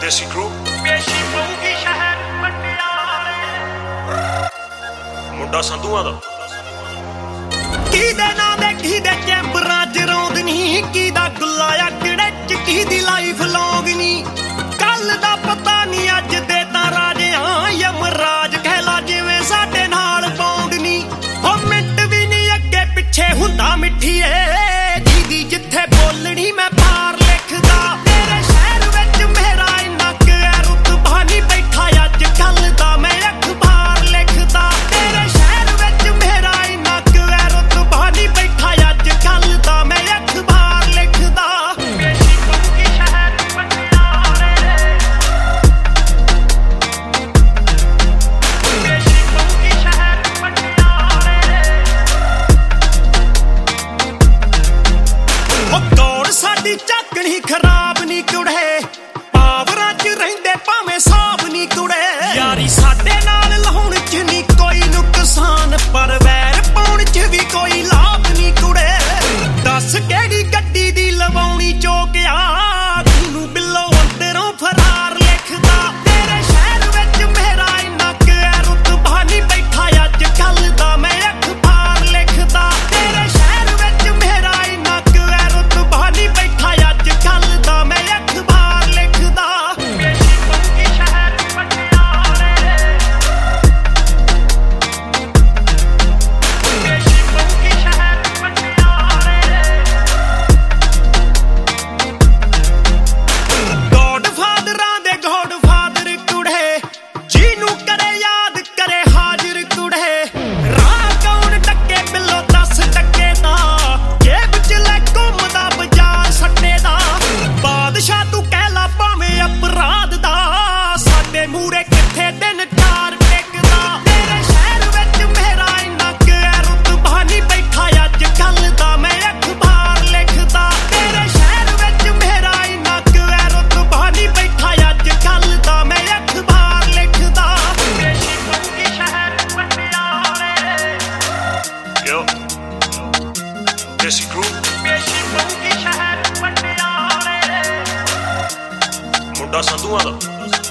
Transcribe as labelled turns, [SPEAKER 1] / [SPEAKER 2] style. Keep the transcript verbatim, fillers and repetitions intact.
[SPEAKER 1] ਦੇਸੀ ਕਰੂ
[SPEAKER 2] ਪੇਸ਼ੀ ਪਊਗੀ ਸ਼ਹਿਰ ਪਟਿਆਲੇ
[SPEAKER 1] ਮੁੰਡਾ ਸੰਧੂਆਂ ਦਾ
[SPEAKER 2] ਕਿਹਦੇ ਨਾਂ ਦੇ ਕਿਹਦੇ ਚੈਂਬਰਾਂ ਚ ਰੌਂਦ ਨੀ ਕਿਹਦਾ ਗੁੱਲਾ ਆ ਕਿਹੜੇ ਚ ਕਿਹਦੀ ਲਾਈਫ ਲੌਂਗ ਨੀ ਕੱਲ ਦਾ ਪਤਾ ਨੀ ਅੱਜ ਦੇ ਤਾਂ ਰਾਜਿਆਂ ਯਮਰਾਜ ਕਹਿਲਾ ਜਿਵੇਂ ਸਾਡੇ ਨਾਲ ਪੌਂਗ ਨੀ ਉਹ ਮਿੰਟ ਵੀ ਨੀ ਅੱਗੇ ਪਿੱਛੇ ਹੁੰਦਾ ਮਿੱਠੀਏ ਜਿਹਦੀ ਜਿੱਥੇ ਬੋਲਣੀ ਮੈਂ ਪਾਰ ਲਿਖਦਾ ਤੇਰੇ ਸ਼ਹਿਰ ਵਿੱਚ ਮੇਰਾ ਇੰਨਾ ਕਿ ਰੁਤਬਾ ਨੀ ਬੈਠਾ ਅੱਜ ਕੱਲ ਦਾ ਮੈਂ ਅਖਬਾਰ ਲਿਖਦਾ ਤੇਰੇ ਸ਼ਹਿਰ ਵਿੱਚ ਮੇਰਾ ਇੰਨਾ ਕਿ ਰੁਤਬਾ ਨੀ ਬੈਠਾ ਅੱਜ ਕੱਲ ਦਾ ਮੈਂ ਅਖਬਾਰ ਲਿਖਦਾ ਪੇਸ਼ੀ ਪਊਗੀ ਸ਼ਹਿਰ ਪਟਿਆਲੇ ਪੇਸ਼ੀ ਪਊਗੀ ਸ਼ਹਿਰ ਪਟਿਆਲੇ ਉਹ ਕੌਣ ਸਾਡੀ ਝਾਕਣੀ ਖਰਾਬ ਨੀ ਕੁੜੇ ਪਾਵਰਾਂ ਚ ਰਹਿੰਦੇ ਭਾਵੇਂ ਸਾਬ ਨੀ ਕੁੜੇ ਯਾਰੀ ਸਾਡੇ ਨਾਲ ਲਾਉਣ ਚ ਨੀ ਕੋਈ ਨੁਕਸਾਨ ਪਰ ਵੈਰ ਪਾਉਣ ਚ ਵੀ ਕੋਈ ਲਾਭ ਨੀ ਕੁੜੇ ਦੱਸ ਕਿਹੜੀ ਗੱਡੀ ਦੀ ਲਵਾਉਣੀ ਚੋਕਿਆ ਤੂੰ ਬਿੱਲੋ ਅੰਦਰੋਂ ਫਰਾਰ ਲਿਖਦਾ ਤੇਰੇ ਸ਼ਹਿਰ ਵਿੱਚ ਮੇਰਾ ਇੰਨਾ ਕਿ ਰੁਤਬਾ ਨੀ ਬੈਠਾ ਅੱਜ ਕੱਲ ਦਾ ਮੈਂ ਅਖਬਾਰ ਲਿਖਦਾ ਤੇਰੇ ਸ਼ਹਿਰ ਵਿੱਚ ਮੇਰਾ ਇੰਨਾ ਕਿ ਰੁਤਬਾ ਨੀ ਬੈਠਾ ਅੱਜ ਕੱਲ ਦਾ ਮੈਂ ਅਖਬਾਰ ਲਿਖਦਾ ਪੇਸ਼ੀ ਪਊਗੀ ਸ਼ਹਿਰ ਪਟਿਆਲੇ ਪੇਸ਼ੀ ਪਊਗੀ ਸ਼ਹਿਰ ਪਟਿਆਲੇ ਗੋਡ ਫਾਦਰਾਂ ਦੇ ਗੋਡ ਫਾਦਰ ਕੁੜੇ ਜਿਹਨੂੰ ਕਰੇ ਯਾਦ ਕਰੇ ਹਾਜ਼ਰ ਕੁੜੇ ਰਾਹ ਕੌਣ ਟੱਕੇ ਬਿੱਲੋ ਦਸ ਟੱਕੇ ਦਾ ਜੇਬ ਚ ਲੈ ਘੁੰਮਦਾ ਬਾਜ਼ਾਰ ਸੱਟੇ ਦਾ ਬਾਦਸ਼ਾਹ ਤੂੰ ਕਹਿ ਲਾ ਭਾਵੇਂ ਅਪਰਾਧ ਦਾ ਸਾਡੇ ਮੂਰੇ ਕਿੱਥੇ ਦਿਨ ਚਾਰ ਟਿਕਦਾ ਤੇਰੇ ਸ਼ਹਿਰ ਵਿੱਚ ਮੇਰਾ ਇੰਨਾ ਕਿ ਰੁਤਬਾ ਨੀ ਬੈਠਾ ਅੱਜ ਕੱਲ ਦਾ ਮੈਂ ਅਖਬਾਰ ਲਿਖਦਾ ਤੇਰੇ ਸ਼ਹਿਰ ਵਿੱਚ ਮੇਰਾ ਇੰਨਾ ਕਿ ਰੁਤਬਾ ਨੀ ਬੈਠਾ ਅੱਜ ਕੱਲ ਦਾ ਮੈਂ ਅਖਬਾਰ ਲਿਖਦਾ ਪੇਸ਼ੀ ਪਊਗੀ ਸ਼ਹਿਰ ਪਟਿਆਲੇ
[SPEAKER 1] ਯੋ ਦੇਸੀ ਕਰੂ
[SPEAKER 2] ਪੇਸ਼ੀ ਪਊਗੀ ਸ਼ਹਿਰ ਪਟਿਆਲੇ
[SPEAKER 1] ਮੁੰਡਾ ਸੰਧੂਆਂ ਦਾ